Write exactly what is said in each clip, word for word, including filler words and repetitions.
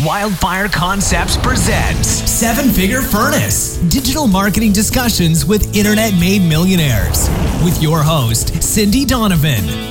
Wildfire Concepts presents Seven Figure Furnace, digital marketing discussions with internet-made millionaires. With your host, Cindy Donovan.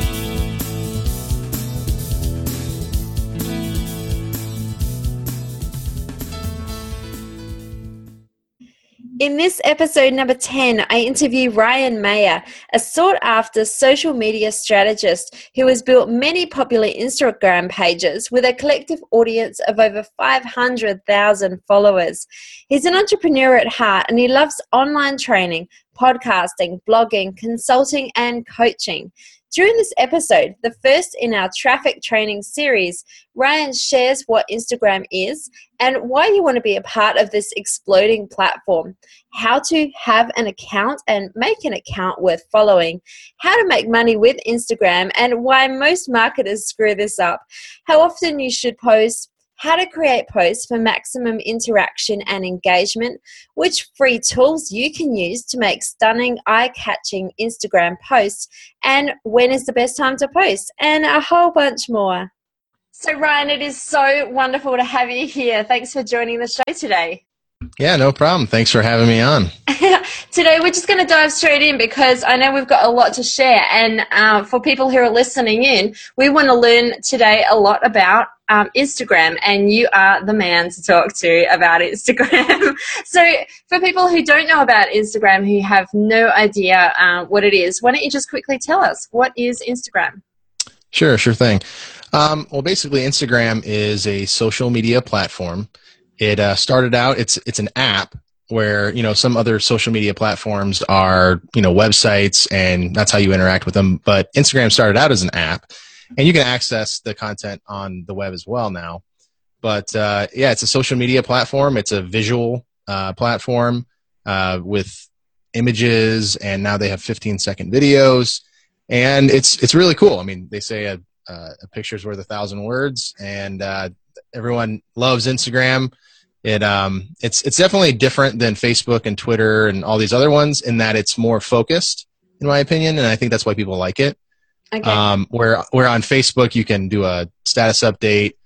In this episode number ten, I interview Ryan Mayer, a sought-after social media strategist who has built many popular Instagram pages with a collective audience of over five hundred thousand followers. He's an entrepreneur at heart and he loves online training, podcasting, blogging, consulting, and coaching. During this episode, the first in our traffic training series, Ryan shares what Instagram is and why you want to be a part of this exploding platform, how to have an account and make an account worth following, how to make money with Instagram and why most marketers screw this up, how often you should post, how to create posts for maximum interaction and engagement, which free tools you can use to make stunning, eye-catching Instagram posts, and when is the best time to post, and a whole bunch more. So Ryan, it is so wonderful to have you here. Thanks for joining the show today. Yeah, no problem. Thanks for having me on. Today we're just going to dive straight in because I know we've got a lot to share, and uh, for people who are listening in, we want to learn today a lot about um, Instagram, and you are the man to talk to about Instagram. So for people who don't know about Instagram, who have no idea uh, what it is, why don't you just quickly tell us, what is Instagram? Sure, sure thing. Um, well, basically, Instagram is a social media platform. It uh, started out, it's it's an app where, you know, some other social media platforms are, you know, websites, and that's how you interact with them. But Instagram started out as an app, and you can access the content on the web as well now. But, uh, yeah, it's a social media platform. It's a visual uh, platform uh, with images, and now they have fifteen-second videos. And it's it's really cool. I mean, they say a, a picture's worth a thousand words, and uh, everyone loves Instagram. It um it's it's definitely different than Facebook and Twitter and all these other ones in that it's more focused, in my opinion, and I think that's why people like it. Okay. Um, where where on Facebook you can do a status update,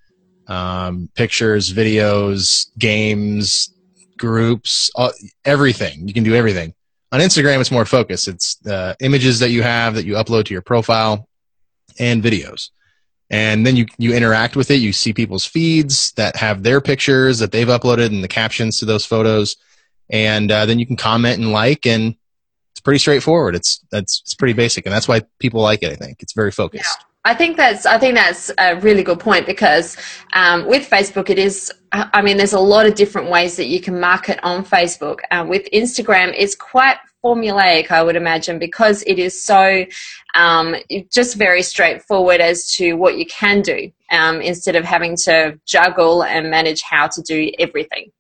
um, pictures, videos, games, groups, all, everything. You can do everything. On Instagram, it's more focused. It's the images that you have that you upload to your profile and videos. And then you, you interact with it. You see people's feeds that have their pictures that they've uploaded and the captions to those photos. And uh, then you can comment and like, and it's pretty straightforward. It's that's it's pretty basic, and that's why people like it, I think. It's very focused. Yeah. I think that's I think that's a really good point because um, with Facebook, it is. I mean, there's a lot of different ways that you can market on Facebook. Um, with Instagram, it's quite formulaic, I would imagine, because it is so um, just very straightforward as to what you can do um, instead of having to juggle and manage how to do everything.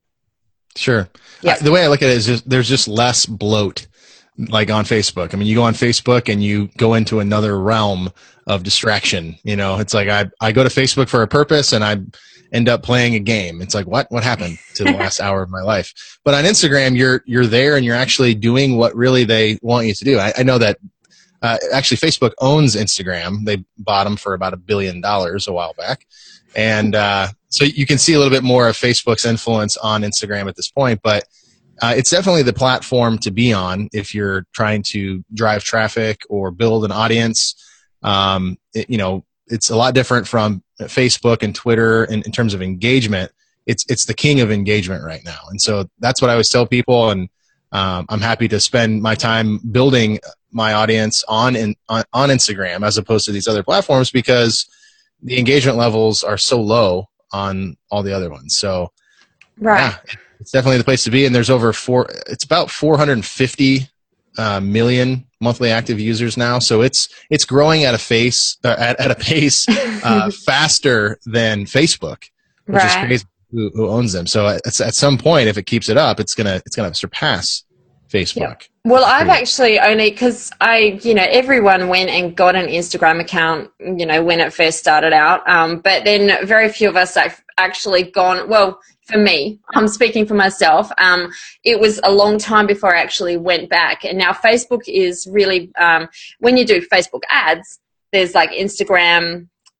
Sure. Yep. Uh, the way I look at it is just, there's just less bloat. Like on Facebook. I mean, you go on Facebook and you go into another realm of distraction. You know, it's like I, I go to Facebook for a purpose and I end up playing a game. It's like, what, what happened to the last hour of my life? But on Instagram, you're, you're there and you're actually doing what really they want you to do. I, I know that, uh, actually Facebook owns Instagram. They bought them for about a billion dollars a while back. And, uh, so you can see a little bit more of Facebook's influence on Instagram at this point, but Uh, it's definitely the platform to be on if you're trying to drive traffic or build an audience. Um, it, you know, it's a lot different from Facebook and Twitter in, in terms of engagement. It's it's the king of engagement right now, and so that's what I always tell people. And um, I'm happy to spend my time building my audience on, in, on on Instagram as opposed to these other platforms because the engagement levels are so low on all the other ones. So, right. Yeah, it's definitely the place to be, and there's over four. It's about four hundred fifty uh, million monthly active users now. So it's it's growing at a face uh, at at a pace uh, faster than Facebook, which Right. is crazy. Who, who owns them? So at, at some point, if it keeps it up, it's gonna it's gonna surpass Facebook. Yep. Well, I've actually only because I, you know, everyone went and got an Instagram account, you know, when it first started out. Um, but then very few of us have actually gone. Well, for me, I'm speaking for myself. Um, it was a long time before I actually went back. And now Facebook is really um, when you do Facebook ads, there's like Instagram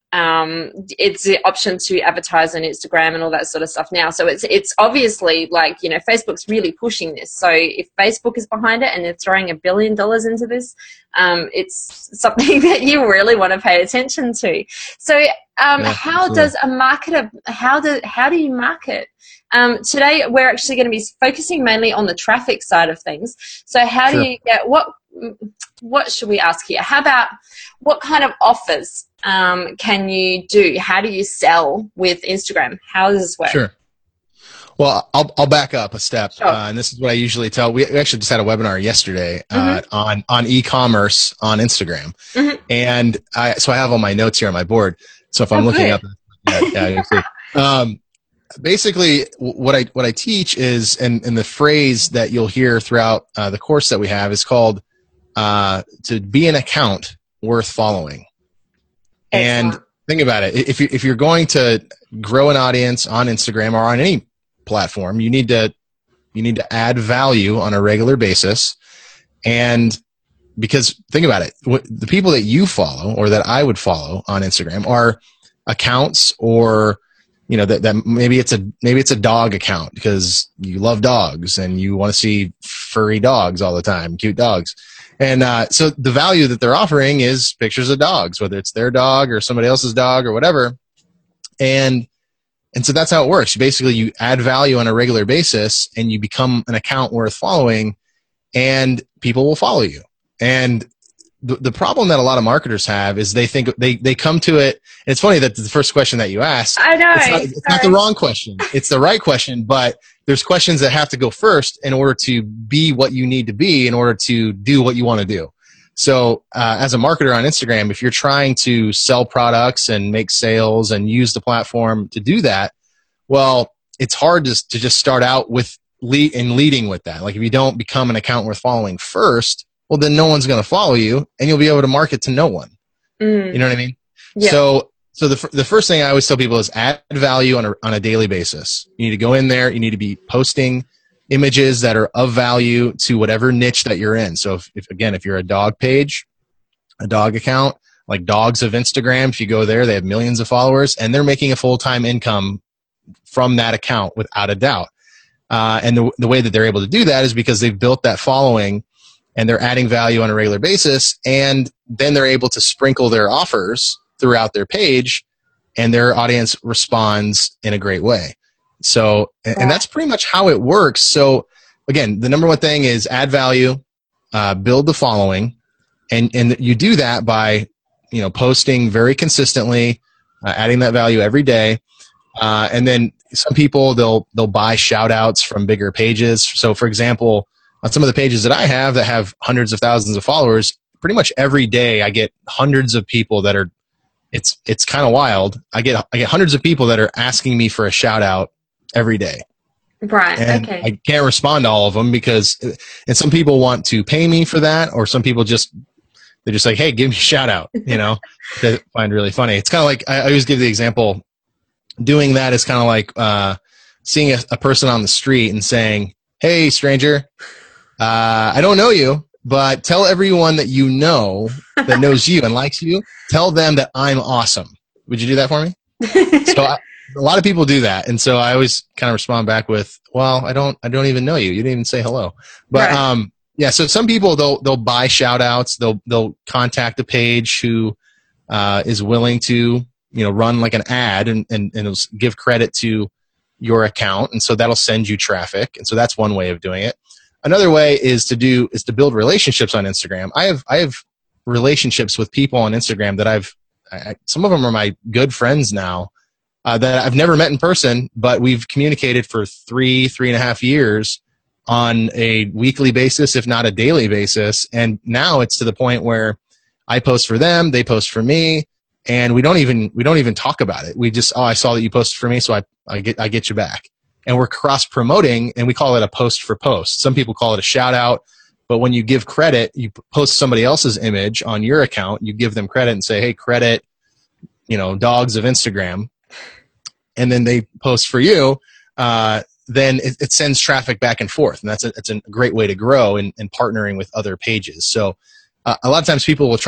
um, it's the option to advertise on Instagram and all that sort of stuff now. So it's it's obviously like, you know, Facebook's really pushing this. So if Facebook is behind it and they're throwing a billion dollars into this, um, it's something that you really want to pay attention to. So um, yeah, how absolutely. does a marketer, how do, how do you market? Um, today we're actually going to be focusing mainly on the traffic side of things. So how Sure. do you get, what, what should we ask here? How about what kind of offers um, can you do? How do you sell with Instagram? How does this work? Sure. Well, I'll I'll back up a step, Sure. uh, and this is what I usually tell. We actually just had a webinar yesterday uh, Mm-hmm. on on e-commerce on Instagram, Mm-hmm. and I so I have all my notes here on my board. So if I'm Oh, looking good. up, yeah, yeah, you'll see. Um, basically, what I what I teach is, and and the phrase that you'll hear throughout uh, the course that we have is called uh, to be an account worth following. And Excellent. think about it. If you if you're going to grow an audience on Instagram or on any platform, you need to you need to add value on a regular basis. And because think about it, what, the people that you follow or that I would follow on Instagram are accounts, or you know that, that maybe it's a maybe it's a dog account because you love dogs and you want to see furry dogs all the time, cute dogs. And uh, so the value that they're offering is pictures of dogs, whether it's their dog or somebody else's dog or whatever. And and so that's how it works. Basically, you add value on a regular basis and you become an account worth following, and people will follow you. And the, the problem that a lot of marketers have is they think they, they come to it. And it's funny that the first question that you asked, I know. it's not, it's not the wrong question. It's the right question, but there's questions that have to go first in order to be what you need to be in order to do what you want to do. So uh, as a marketer on Instagram, if you're trying to sell products and make sales and use the platform to do that, well, it's hard to, to just start out with lead and leading with that. Like if you don't become an account worth following first, well, then no one's going to follow you and you'll be able to market to no one. Mm. You know what I mean? Yeah. So, so the, f- the first thing I always tell people is add value on a, on a daily basis. You need to go in there. You need to be posting images that are of value to whatever niche that you're in. So if, if again, if you're a dog page, a dog account, like Dogs of Instagram, if you go there, they have millions of followers and they're making a full-time income from that account without a doubt. Uh, and the, the way that they're able to do that is because they've built that following and they're adding value on a regular basis. And then they're able to sprinkle their offers throughout their page and their audience responds in a great way. So, and, and that's pretty much how it works. So again, the number one thing is add value, uh, build the following, and, and you do that by, you know, posting very consistently, uh, adding that value every day. Uh, and then some people, they'll, they'll buy shout outs from bigger pages. So for example, on some of the pages that I have that have hundreds of thousands of followers, pretty much every day I get hundreds of people that are, it's, it's kind of wild. I get, I get hundreds of people that are asking me for a shout out every day. Right. And Okay. I can't respond to all of them because, and some people want to pay me for that, or some people just, they're just like, hey, give me a shout out, you know, that I find really funny. It's kind of like, I, I always give the example, doing that is kind of like uh, seeing a, a person on the street and saying, hey, stranger, uh, I don't know you, but tell everyone that you know that knows you and likes you, tell them that I'm awesome. Would you do that for me? So I, a lot of people do that. And so I always kind of respond back with, well, I don't, I don't even know you. You didn't even say hello. But, Right. um, yeah, so some people, they'll, they'll buy shout outs. They'll, they'll contact a page who, uh, is willing to, you know, run like an ad and, and, and it'll give credit to your account. And so that'll send you traffic. And so that's one way of doing it. Another way is to do, is to build relationships on Instagram. I have, I have relationships with people on Instagram that I've, I, some of them are my good friends now, uh, that I've never met in person, but we've communicated for three, three and a half years on a weekly basis, if not a daily basis. And now it's to the point where I post for them, they post for me, and we don't even, we don't even talk about it. We just, oh, I saw that you posted for me, so I, I get, I get you back. And we're cross promoting, and we call it a post for post. Some people call it a shout out, but when you give credit, you post somebody else's image on your account, you give them credit and say, hey, credit, you know, Dogs of Instagram. And then they post for you, uh, then it, it sends traffic back and forth. And that's a, it's a great way to grow in, in partnering with other pages. So uh, a lot of times people will try to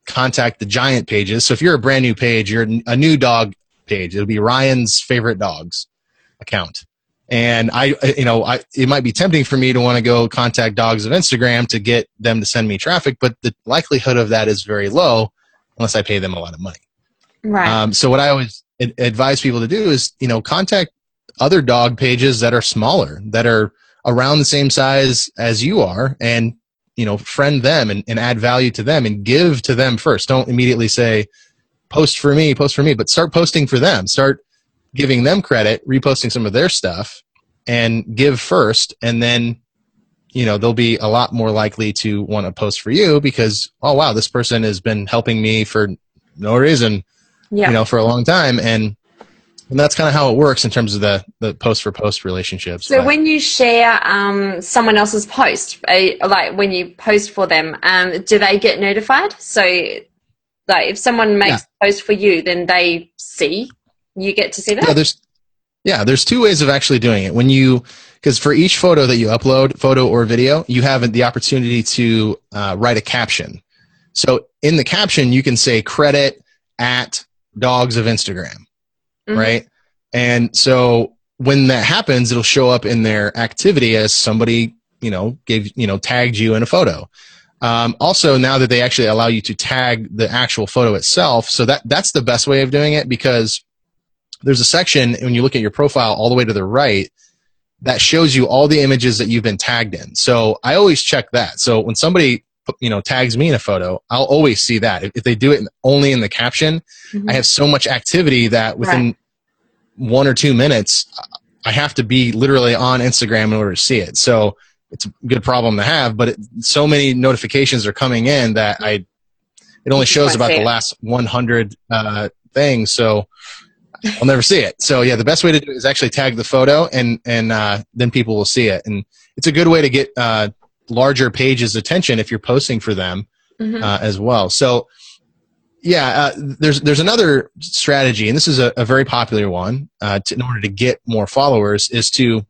contact the giant pages. So if you're a brand new page, you're a new dog page. It'll be Ryan's favorite dogs account. And I, you know, I, it might be tempting for me to want to go contact Dogs of Instagram to get them to send me traffic, but the likelihood of that is very low unless I pay them a lot of money. Right. Um, so what I always ad- advise people to do is, you know, contact other dog pages that are smaller, that are around the same size as you are, and, you know, friend them and, and add value to them and give to them first. Don't immediately say, post for me, post for me, but start posting for them. Start giving them credit, reposting some of their stuff, and give first. And then, you know, they'll be a lot more likely to want to post for you because, oh, wow, this person has been helping me for no reason, yeah. you know, for a long time. And And that's kind of how it works in terms of the, the post for post relationships. So but. when you share um, someone else's post, uh, like when you post for them, um, do they get notified? So like if someone makes yeah. a post for you, then they see, you get to see that? Yeah, there's, yeah, there's two ways of actually doing it. When you, because for each photo that you upload, photo or video, you have the opportunity to uh, write a caption. So in the caption, you can say credit at Dogs of Instagram. Mm-hmm. Right. And so when that happens, it'll show up in their activity as somebody, you know, gave, you know, tagged you in a photo. Um, also, now that they actually allow you to tag the actual photo itself. So that, that's the best way of doing it, because there's a section when you look at your profile all the way to the right that shows you all the images that you've been tagged in. So I always check that. So when somebody, you know, tags me in a photo, I'll always see that. If, if they do it only in the caption, mm-hmm. I have so much activity that within right. one or two minutes, I have to be literally on Instagram in order to see it. So it's a good problem to have, but it, so many notifications are coming in that I, it only shows about the last one hundred uh, things. So I'll never see it. So yeah, the best way to do it is actually tag the photo, and, and uh, then people will see it. And it's a good way to get uh, larger pages attention if you're posting for them mm-hmm. uh, as well. So yeah, uh, there's there's another strategy, and this is a, a very popular one uh, to, in order to get more followers, is to,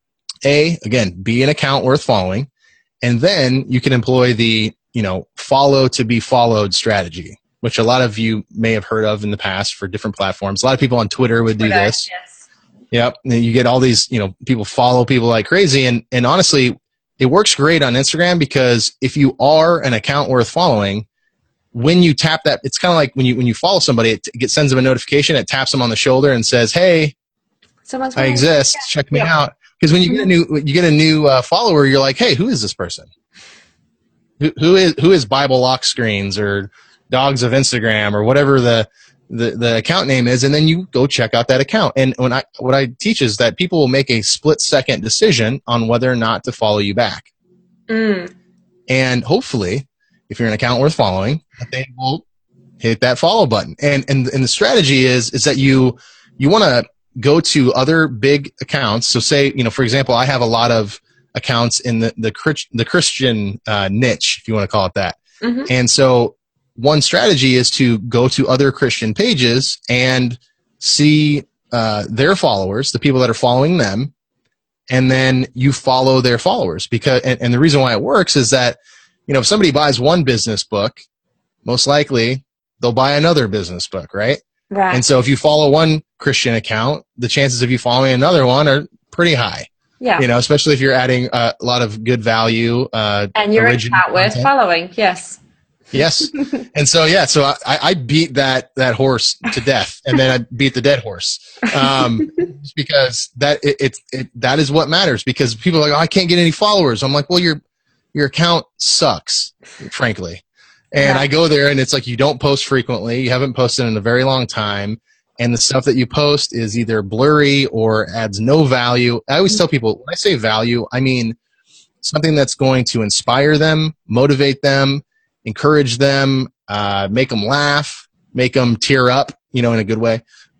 A, again, be an account worth following, and then you can employ the, you know, follow to be followed strategy, which a lot of you may have heard of in the past for different platforms. A lot of people on Twitter would do Twitter, this. Yes. Yep. And you get all these, you know, people follow people like crazy, and and honestly, it works great on Instagram, because if you are an account worth following, when you tap that, it's kind of like when you when you follow somebody, it, it sends them a notification, it taps them on the shoulder and says, "Hey, Someone's I exist. Yeah. Check me yeah. out." Because when you get a new you get a new uh, follower, you're like, "Hey, who is this person? Who, who is who is Bible Lock Screens or Dogs of Instagram or whatever the, the the account name is?" And then you go check out that account. And when I what I teach is that people will make a split second decision on whether or not to follow you back. Mm. And hopefully, if you're an account worth following, they will hit that follow button. And and and the strategy is is that you you want to go to other big accounts. So say, you know, for example, I have a lot of accounts in the the, the Christian uh, niche, if you want to call it that. Mm-hmm. And so one strategy is to go to other Christian pages and see uh, their followers, the people that are following them, and then you follow their followers. Because and, and the reason why it works is that, you know, if somebody buys one business book, most likely they'll buy another business book, right? Right. And so if you follow one Christian account, the chances of you following another one are pretty high. Yeah. You know, especially if you're adding uh, a lot of good value. Uh, and you're an account worth following, yes. Yes. And so, yeah, so I, I beat that, that horse to death, and then I beat the dead horse. Um, just because that, it, it, it, that is what matters, because people are like, oh, I can't get any followers. I'm like, well, your, your account sucks, frankly. And yeah. I go there and it's like, you don't post frequently. You haven't posted in a very long time. And the stuff that you post is either blurry or adds no value. I always tell people, when I say value, I mean something that's going to inspire them, motivate them, encourage them, uh, make them laugh, make them tear up, you know, in a good way.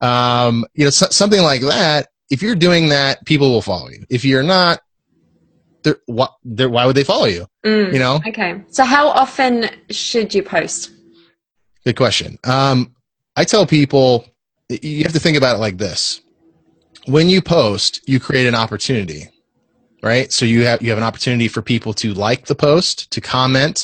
Um, you know, so, something like that. If you're doing that, people will follow you. If you're not, they're, why, they're, why would they follow you? Mm, you know? Okay. So how often should you post? Good question. Um, I tell people, you have to think about it like this. When you post, you create an opportunity, right? So you have, you have an opportunity for people to like the post, to comment,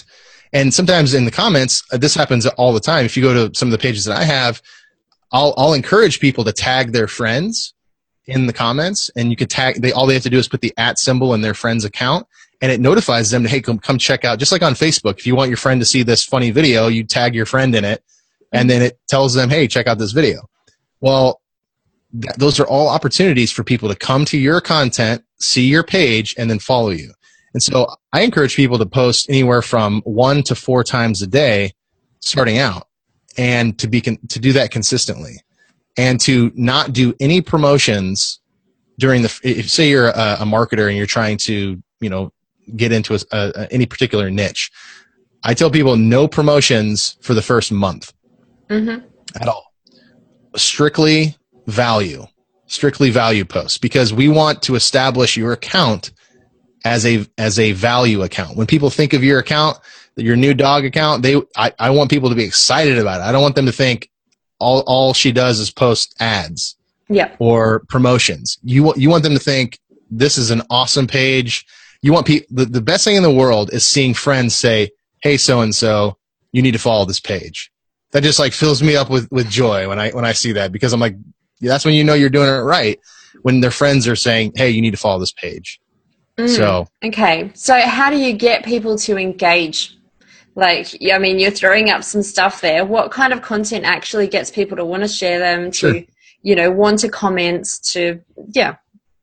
And sometimes in the comments, uh, this happens all the time. If you go to some of the pages that I have, I'll, I'll encourage people to tag their friends in the comments, and you can tag, they, all they have to do is put the at symbol in their friend's account, and it notifies them to, hey, come, come check out, just like on Facebook. If you want your friend to see this funny video, you tag your friend in it, and then it tells them, hey, check out this video. Well, th- those are all opportunities for people to come to your content, see your page, and then follow you. And so I encourage people to post anywhere from one to four times a day starting out, and to be con- to do that consistently, and to not do any promotions during the, if say you're a, a marketer and you're trying to, you know, get into a, a, any particular niche. I tell people no promotions for the first month mm-hmm. at all. Strictly value, strictly value posts, because we want to establish your account as a, as a value account. When people think of your account, your new dog account, they, I, I want people to be excited about it. I don't want them to think all, all she does is post ads yeah. or promotions. You want, you want them to think this is an awesome page. You want people, the, the best thing in the world is seeing friends say, hey, so-and-so, you need to follow this page. That just like fills me up with, with joy when I, when I see that, because I'm like, that's when you know you're doing it right. When their friends are saying, hey, you need to follow this page. Mm, so, okay. So how do you get people to engage? Like, I mean, you're throwing up some stuff there. What kind of content actually gets people to want to share them, to, sure. you know, want to comment, to, yeah.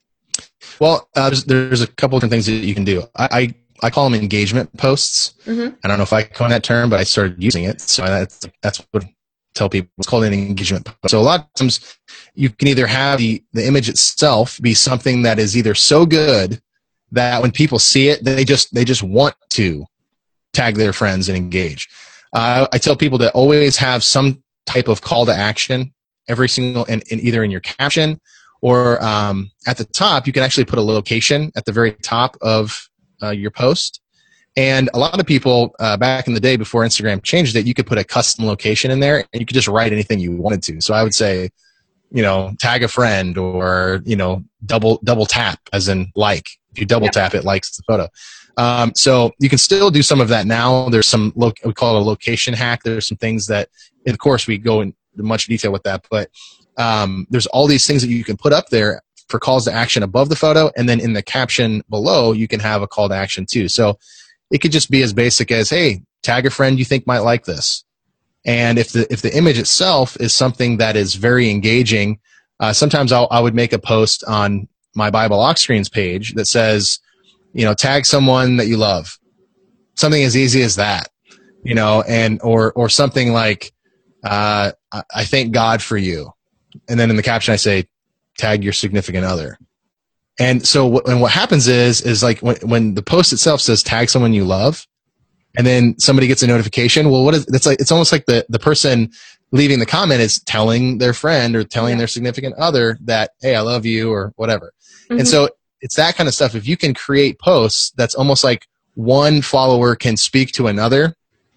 Well, uh, there's, there's a couple of different things that you can do. I, I, I call them engagement posts. Mm-hmm. I don't know if I coined that term, but I started using it. So that's, that's what I tell people. It's called an engagement post. So a lot of times you can either have the, the image itself be something that is either so good that when people see it, they just, they just want to tag their friends and engage. Uh, I tell people to always have some type of call to action every single, and, and either in your caption or um, at the top, you can actually put a location at the very top of uh, your post. And a lot of people uh, back in the day before Instagram changed it, you could put a custom location in there and you could just write anything you wanted to. So I would say, you know, tag a friend, or, you know, double, double tap as in like. If you double yeah. tap, it likes the photo. Um, so you can still do some of that now. There's some, lo- we call it a location hack. There's some things that, of course, we go into much detail with that, but um, there's all these things that you can put up there for calls to action above the photo, and then in the caption below, you can have a call to action too. So it could just be as basic as, hey, tag a friend you think might like this. And if the if the image itself is something that is very engaging, uh, sometimes I'll, I would make a post on my Bible Lock Screens page that says, you know, tag someone that you love. Something as easy as that, you know, and or or something like, uh, I thank God for you. And then in the caption, I say, tag your significant other. And so what, and what happens is, is like when, when the post itself says tag someone you love, and then somebody gets a notification, well, what is, it's like, it's almost like the, the person leaving the comment is telling their friend or telling yeah. their significant other that, hey, I love you, or whatever. Mm-hmm. And so it's that kind of stuff. If you can create posts that's almost like one follower can speak to another,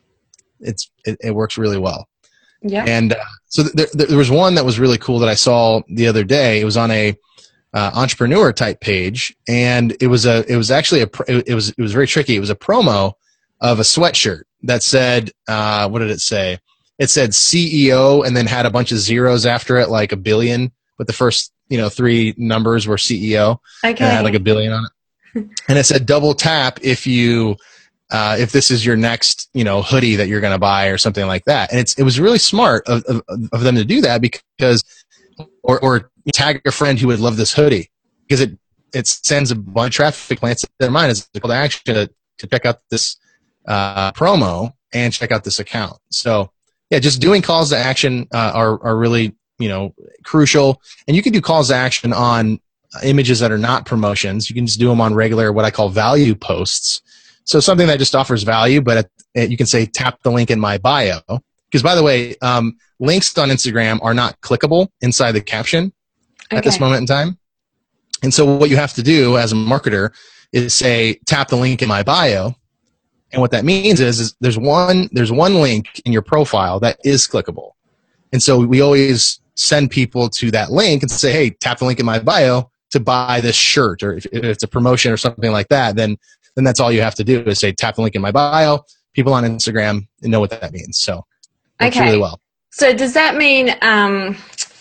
it's, it, it works really well. Yeah. And uh, so there, there was one that was really cool that I saw the other day. It was on a uh, entrepreneur type page, and it was a, it was actually a, it was, it was very tricky. It was a promo of a sweatshirt that said, uh, what did it say? It said C E O, and then had a bunch of zeros after it, like a billion, but the first, you know, three numbers were C E O. Okay. And it had like a billion on it. And it said double tap if you, Uh, if this is your next, you know, hoodie that you're going to buy or something like that. And it's, it was really smart of, of, of them to do that, because, or, or tag a friend who would love this hoodie, because it, it sends a bunch of traffic plants to their mind as a call to action to, to check out this, uh, promo and check out this account. So yeah, just doing calls to action, uh, are, are really, you know, crucial. And you can do calls to action on images that are not promotions. You can just do them on regular, what I call value posts. So something that just offers value, but you can say, tap the link in my bio. Because by the way, um, links on Instagram are not clickable inside the caption okay. at this moment in time. And so what you have to do as a marketer is say, tap the link in my bio. And what that means is, is there's one, there's one link in your profile that is clickable. And so we always send people to that link and say, hey, tap the link in my bio to buy this shirt, or if, if it's a promotion or something like that, then then that's all you have to do is say, tap the link in my bio, people on Instagram know what that means. So works okay. really well. So does that mean, um,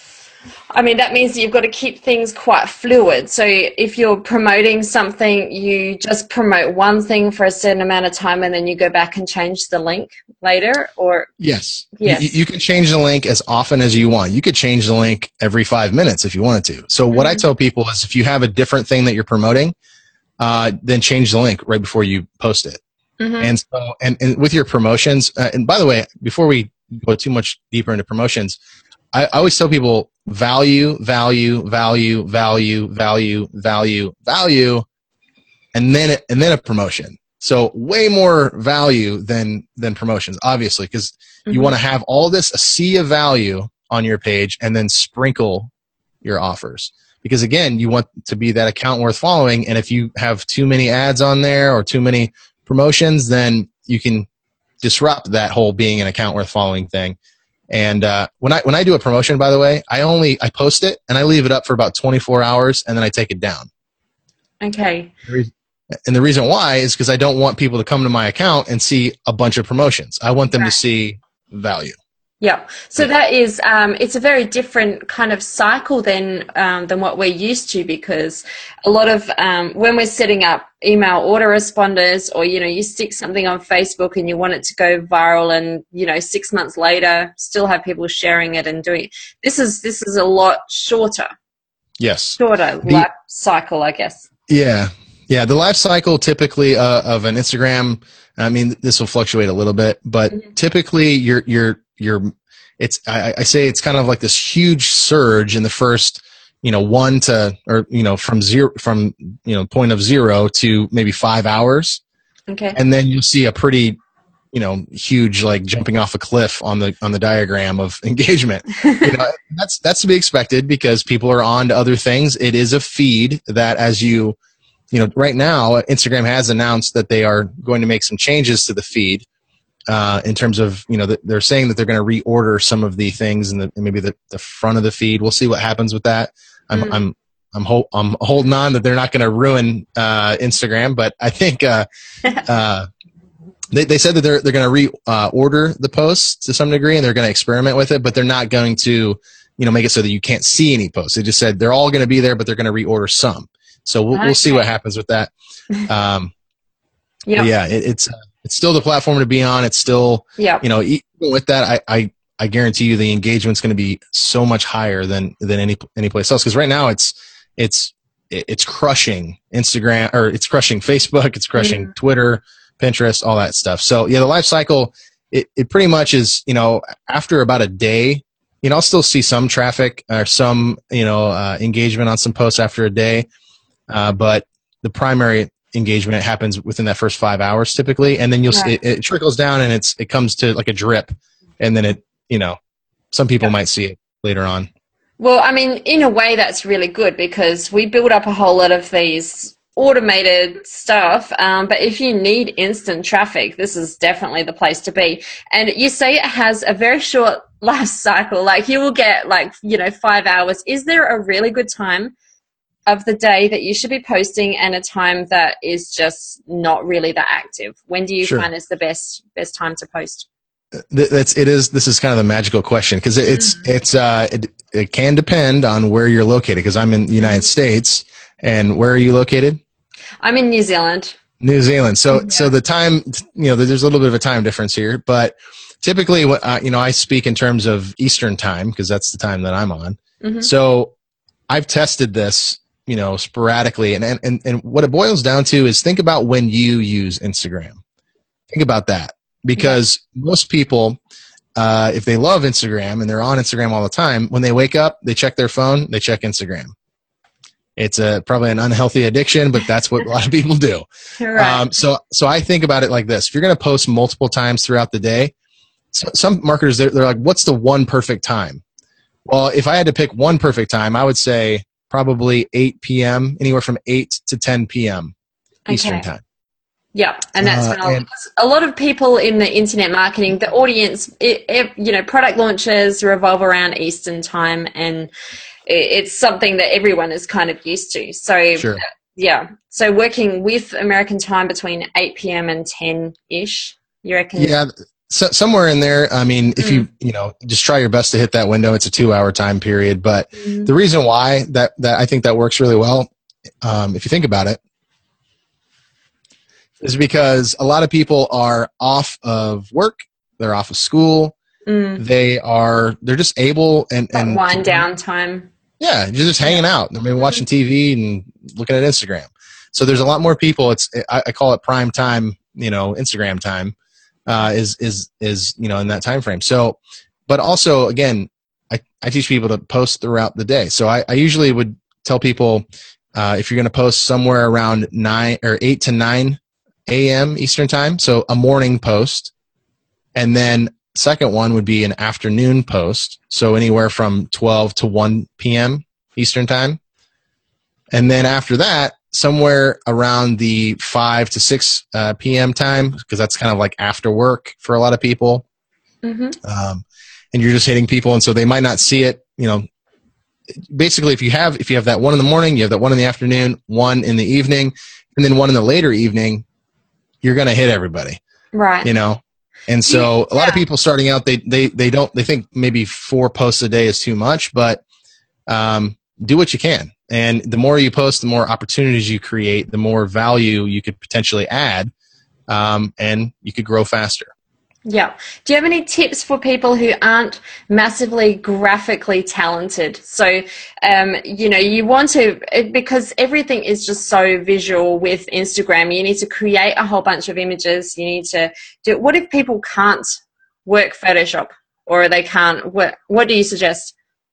I mean, that means that you've got to keep things quite fluid. So if you're promoting something, you just promote one thing for a certain amount of time and then you go back and change the link later, or? Yes. Yes. You, you can change the link as often as you want. You could change the link every five minutes if you wanted to. So mm-hmm. what I tell people is if you have a different thing that you're promoting, uh, then change the link right before you post it. Mm-hmm. And so, and, and with your promotions, uh, and by the way, before we go too much deeper into promotions, I, I always tell people value, value, value, value, value, value, value, and then it, and then a promotion. So way more value than than promotions, obviously, because mm-hmm. you want to have all this, a sea of value on your page, and then sprinkle your offers. Because again, you want to be that account worth following, and if you have too many ads on there or too many promotions, then you can disrupt that whole being an account worth following thing. And uh, when I when I do a promotion, by the way, I only I post it and I leave it up for about twenty-four hours, and then I take it down. Okay. And the reason why is because I don't want people to come to my account and see a bunch of promotions. I want them right. to see value. Yeah. So that is, um, it's a very different kind of cycle than um, than what we're used to, because a lot of um, when we're setting up email autoresponders, or, you know, you stick something on Facebook and you want it to go viral, and, you know, six months later still have people sharing it and doing it. This is, this is a lot shorter. Yes. Shorter the, life cycle, I guess. Yeah. Yeah. The life cycle typically uh, of an Instagram, I mean, this will fluctuate a little bit, but mm-hmm. typically you're, you're, you're, it's, I, I say it's kind of like this huge surge in the first, you know, one to, or, you know, from zero, from, you know, point of zero to maybe five hours. Okay. And then you'll see a pretty, you know, huge, like jumping off a cliff on the, on the diagram of engagement. You know, that's, that's to be expected because people are on to other things. It is a feed that, as you, you know, right now, Instagram has announced that they are going to make some changes to the feed. Uh, in terms of, you know, the, they're saying that they're going to reorder some of the things in the maybe the, the front of the feed. We'll see what happens with that. I'm mm. I'm I'm, ho- I'm holding on that they're not going to ruin uh, Instagram, but I think uh, uh, they they said that they're they're going to reorder uh, the posts to some degree, and they're going to experiment with it, but they're not going to, you know, make it so that you can't see any posts. They just said they're all going to be there, but they're going to reorder some. So we'll okay. we'll see what happens with that. Um, yep. Yeah, it, it's. Uh, It's still the platform to be on. It's still, yeah. you know, even with that, I, I, I guarantee you the engagement's going to be so much higher than, than any, any place else. Cause right now it's, it's, it's crushing Instagram, or it's crushing Facebook. It's crushing mm-hmm. Twitter, Pinterest, all that stuff. So yeah, the life cycle, it, it pretty much is, you know, after about a day, you know, I'll still see some traffic or some, you know, uh, engagement on some posts after a day. Uh, but the primary engagement happens within that first five hours typically, and then you'll yeah. see it, it trickles down, and it's it comes to like a drip, and then it, you know, some people yeah. might see it later on. Well, I mean, in a way that's really good, because we build up a whole lot of these automated stuff, um, but if you need instant traffic, this is definitely the place to be. And you say it has a very short life cycle, like you will get like, you know, five hours. Is there a really good time of the day that you should be posting, and a time that is just not really that active? When do you sure. find is the best best time to post? That's it is. This is kind of the magical question, because it's mm-hmm. it's uh it, it can depend on where you're located. Because I'm in the United mm-hmm. States, and where are you located? I'm in New Zealand. New Zealand. So yeah. so the time, you know, there's a little bit of a time difference here, but typically, uh, you know, I speak in terms of Eastern time because that's the time that I'm on. Mm-hmm. So I've tested this, you know, sporadically. And, and, and what it boils down to is think about when you use Instagram. Think about that, because yeah. most people, uh, if they love Instagram and they're on Instagram all the time, when they wake up, they check their phone, they check Instagram. It's a, probably an unhealthy addiction, but that's what a lot of people do. Right. Um, so, so I think about it like this. If you're going to post multiple times throughout the day, so, some marketers, they're, they're like, what's the one perfect time? Well, if I had to pick one perfect time, I would say probably eight p.m., anywhere from eight to ten p.m. Eastern okay. time. Yeah, and that's uh, when I'll, and, a lot of people in the internet marketing, the audience, it, it, you know, product launches revolve around Eastern time, and it, it's something that everyone is kind of used to. So, sure. yeah, so working with American time between eight p.m. and ten-ish you reckon? Yeah, so, somewhere in there. I mean, if Mm. you you know just try your best to hit that window. It's a two hour time period, but Mm. the reason why that that I think that works really well, um, if you think about it, is because a lot of people are off of work, they're off of school, Mm. they are they're just able and That and wind down time. yeah, you're just hanging out. I mean, watching T V and looking at Instagram. So there's a lot more people. It's I, I call it prime time. You know, Instagram time uh, is is is you know in that time frame. So, but also again, I, I teach people to post throughout the day. So I, I usually would tell people uh, if you're going to post somewhere around nine or eight to nine a.m. Eastern time. So a morning post, and then second one would be an afternoon post. So anywhere from twelve to one p.m. Eastern time. And then after that, somewhere around the five to six uh, p.m. time, because that's kind of like after work for a lot of people. Mm-hmm. Um, and you're just hitting people. And so they might not see it, you know, basically if you have, if you have that one in the morning, you have that one in the afternoon, one in the evening, and then one in the later evening, you're going to hit everybody. Right. You know? And so a lot Yeah. of people starting out, they, they, they don't, they think maybe four posts a day is too much, but, um, do what you can. And the more you post, the more opportunities you create, the more value you could potentially add. Um, and you could grow faster. Yeah. Do you have any tips for people who aren't massively graphically talented? So, um, you know, you want to, because everything is just so visual with Instagram, you need to create a whole bunch of images. You need to do, what if people can't work Photoshop or they can't work? What do you suggest?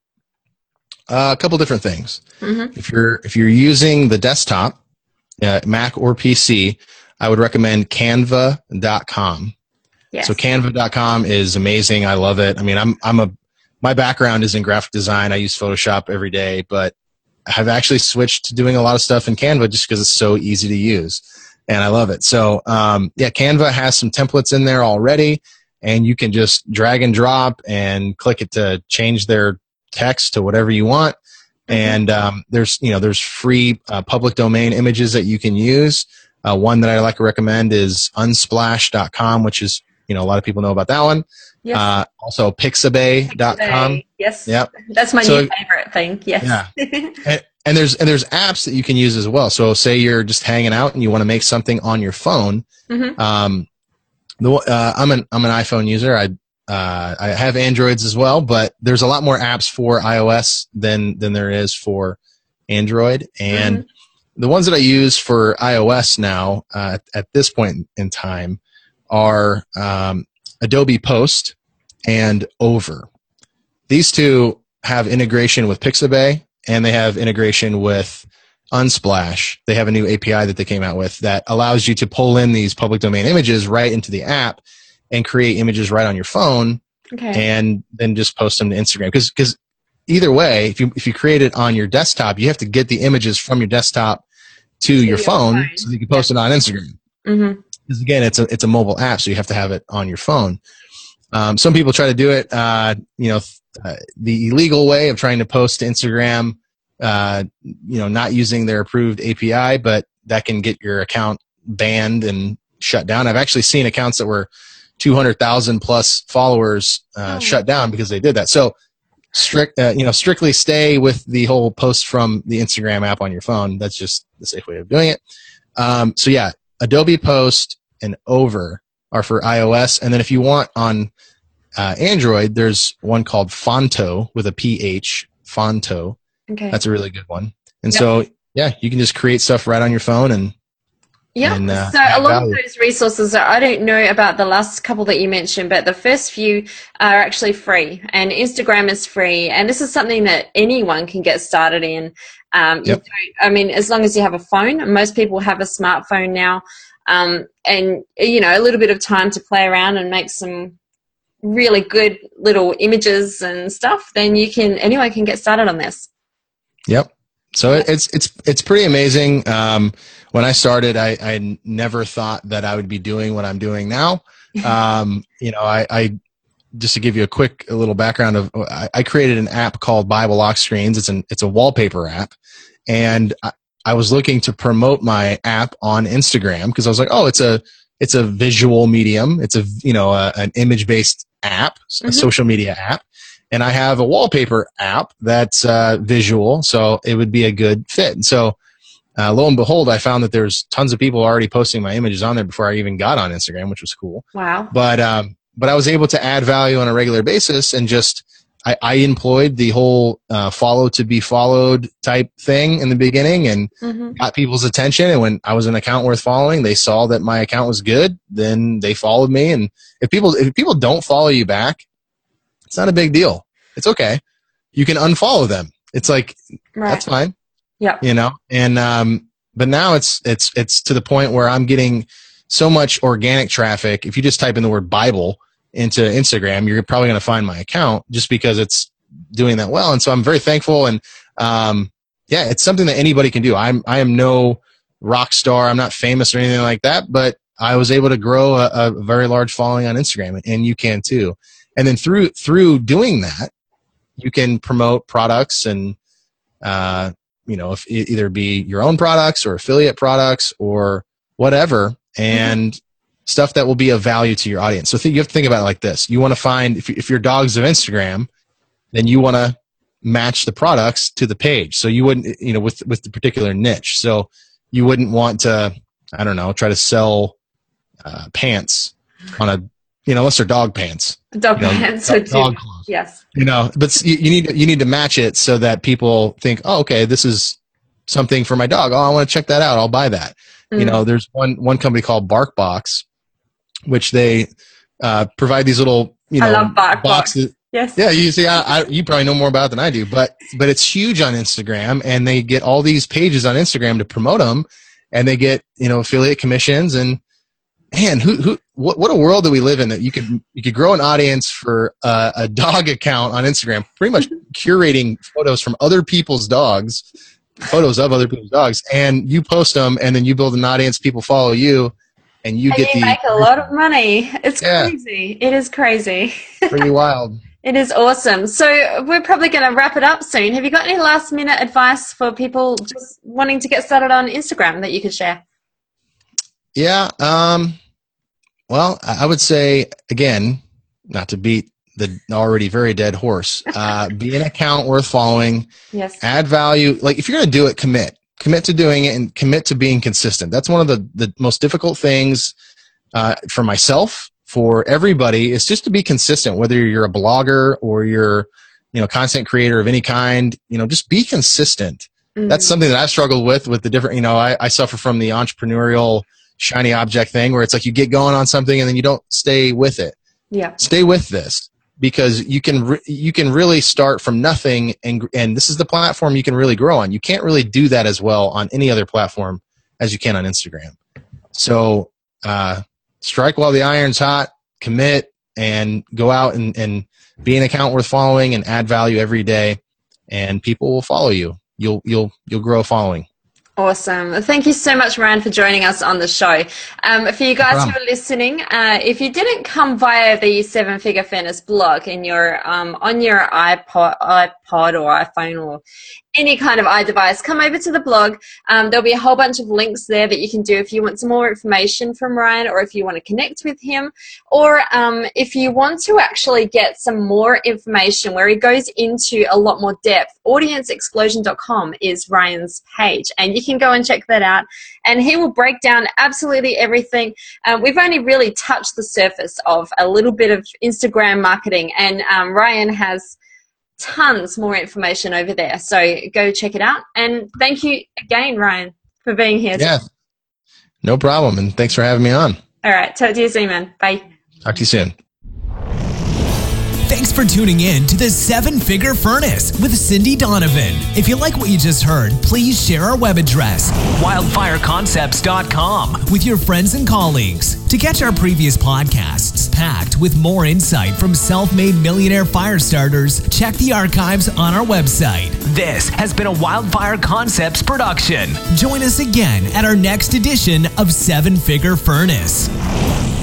Uh, a couple different things. Mm-hmm. If you're, if you're using the desktop, uh, Mac or P C, I would recommend canva dot com. Yes. So canva dot com is amazing. I love it. I mean, I'm, I'm a, my background is in graphic design. I use Photoshop every day, but I've actually switched to doing a lot of stuff in Canva just because it's so easy to use and I love it. So, um, yeah, Canva has some templates in there already and you can just drag and drop and click it to change their text to whatever you want. Mm-hmm. And, um, there's, you know, there's free uh, public domain images that you can use. Uh, one that I like to recommend is unsplash dot com, which is, you know, a lot of people know about that one. Yes. Uh, also pixabay dot com. Yes. Yep. That's my So- new favorite thing. Yes. Yeah. And, and there's, and there's apps that you can use as well. So say you're just hanging out and you want to make something on your phone. Mm-hmm. Um, the, uh, I'm an, I'm an iPhone user. I, uh, I have Androids as well, but there's a lot more apps for iOS than, than there is for Android. And Mm-hmm. the ones that I use for iOS now, uh, at this point in time are, um, Adobe Post and Over. These two have integration with Pixabay and they have integration with Unsplash. They have a new A P I that they came out with that allows you to pull in these public domain images right into the app and create images right on your phone Okay. and then just post them to Instagram. Because because either way, if you if you create it on your desktop, you have to get the images from your desktop to, your, your phone, phone. so that you can post it on Instagram. Mm-hmm. Because again, it's a it's a mobile app, so you have to have it on your phone. Um, some people try to do it, uh, you know, uh, the illegal way of trying to post to Instagram, uh, you know, not using their approved A P I, but that can get your account banned and shut down. I've actually seen accounts that were two hundred thousand plus followers uh, Oh. shut down because they did that. So strict, uh, you know, strictly stay with the whole post from the Instagram app on your phone. That's just the safe way of doing it. Um, so yeah, Adobe Post and Over are for iOS. And then if you want on uh, Android, there's one called Fonto with a P H, Fonto. Okay. That's a really good one. And Yep. so, yeah, you can just create stuff right on your phone and Yeah. and, uh, so a add lot of value. those resources, are, I don't know about the last couple that you mentioned, but the first few are actually free, and Instagram is free. And this is something that anyone can get started in. Um, you Yep. don't, I mean, as long as you have a phone, most people have a smartphone now, um, and, you know, a little bit of time to play around and make some really good little images and stuff, then you can, anyone can get started on this. Yep. So it, it's it's it's pretty amazing. Um, when I started, I, I never thought that I would be doing what I'm doing now. Um, you know, I, I just to give you a quick a little background of, I, I created an app called Bible Lock Screens. It's an it's a wallpaper app, and I, I was looking to promote my app on Instagram because I was like, oh, it's a it's a visual medium. It's a, you know, a, an image-based app, mm-hmm. a social media app. And I have a wallpaper app that's uh, visual, so it would be a good fit. And so, uh, lo and behold, I found that there's tons of people already posting my images on there before I even got on Instagram, which was cool. Wow. But um, but I was able to add value on a regular basis, and just I, I employed the whole uh, follow to be followed type thing in the beginning, and mm-hmm. got people's attention. And when I was an account worth following, they saw that my account was good, then they followed me. And if people if people don't follow you back, it's not a big deal. It's okay. You can unfollow them. It's like, right. That's fine. Yeah. You know, and, um, but now it's, it's, it's to the point where I'm getting so much organic traffic. If you just type in the word Bible into Instagram, you're probably going to find my account just because it's doing that well. And so I'm very thankful. And, um, yeah, it's something that anybody can do. I'm, I am no rock star. I'm not famous or anything like that, but I was able to grow a, a very large following on Instagram, and you can too. And then through through doing that, you can promote products and, uh, you know, if it either be your own products or affiliate products or whatever, and mm-hmm. stuff that will be of value to your audience. So th- you have to think about it like this. You want to find, if, if your dog's of Instagram, then you want to match the products to the page. So you wouldn't, you know, with, with the particular niche. So you wouldn't want to, I don't know, try to sell uh, pants on a, you know, unless they're dog pants. Dog you know, pants. dog, So dog clothes. Yes. You know, but you, you need you need to match it so that people think, oh, okay, this is something for my dog. Oh, I want to check that out. I'll buy that. Mm. You know, there's one one company called BarkBox, which they uh, provide these little, you know, I love BarkBox. boxes. Yes. Yeah, you see, I, I, you probably know more about it than I do, but but it's huge on Instagram, and they get all these pages on Instagram to promote them, and they get, you know, affiliate commissions. And man, who who what what a world that we live in, that you could you could grow an audience for uh, a dog account on Instagram, pretty much curating photos from other people's dogs, photos of other people's dogs, and you post them, and then you build an audience, people follow you, and you and get you the make a lot of money. It's yeah. crazy. It is crazy. Pretty wild. It is awesome. So we're probably going to wrap it up soon. Have you got any last minute advice for people just wanting to get started on Instagram that you could share? Yeah. Um, well, I would say, again, not to beat the already very dead horse, uh, be an account worth following. Yes. Add value. Like, if you're going to do it, commit. Commit to doing it, and commit to being consistent. That's one of the, the most difficult things uh, for myself, for everybody, is just to be consistent, whether you're a blogger or you're, you know, content creator of any kind. You know, just be consistent. Mm-hmm. That's something that I've struggled with, with the different, you know, I, I suffer from the entrepreneurial shiny object thing, where it's like you get going on something and then you don't stay with it. Yeah. Stay with this, because you can re- you can really start from nothing, and and this is the platform you can really grow on. You can't really do that as well on any other platform as you can on Instagram. So uh, strike while the iron's hot, commit, and go out and, and be an account worth following, and add value every day, and people will follow you. You'll you'll you'll grow a following. Awesome. Thank you so much, Ryan, for joining us on the show. Um, for you guys no who are listening, uh, if you didn't come via the Seven Figure Furnace blog in your um, on your iPod, iPod or iPhone or any kind of iDevice, come over to the blog. Um, there'll be a whole bunch of links there that you can do if you want some more information from Ryan, or if you want to connect with him, or um, if you want to actually get some more information where he goes into a lot more depth. audience explosion dot com is Ryan's page, and you can go and check that out, and he will break down absolutely everything. Um, we've only really touched the surface of a little bit of Instagram marketing, and um, Ryan has tons more information over there, so go check it out. And thank you again, Ryan, for being here. Yeah, no problem, and thanks for having me on. All right, talk to you soon, man. Bye. Talk to you soon. Thanks for tuning in to the Seven Figure Furnace with Cindy Donovan. If you like what you just heard, please share our web address, wildfire concepts dot com, with your friends and colleagues. To catch our previous podcasts, packed with more insight from self-made millionaire fire starters, check the archives on our website. This has been a Wildfire Concepts production. Join us again at our next edition of Seven Figure Furnace.